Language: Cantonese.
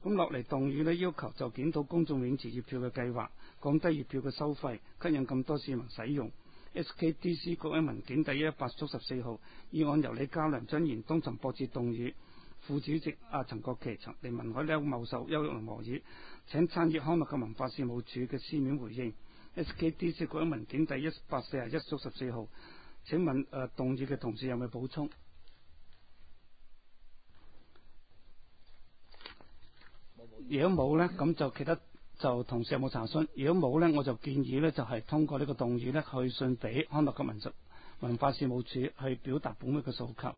咁落嚟動議呢，要求就檢討公眾泳池月票嘅計劃，降低月票嘅收費，吸引咁多市民使用。SKDC 局喺文件第114號議案由李家良、張賢東、陳博志動議，副主席陳國奇、李文海、劉茂秀、邱玉麟和議，請產業康樂及文化事務署嘅書面回應。SKDC 局喺文件第141/14號，請問動議嘅同事有冇補充？如果冇呢，咁就其他就同事有冇查詢？如果冇呢，我就建議呢，就係通過呢個動議呢，去信俾康樂及文化事務署去表達本會嘅訴求。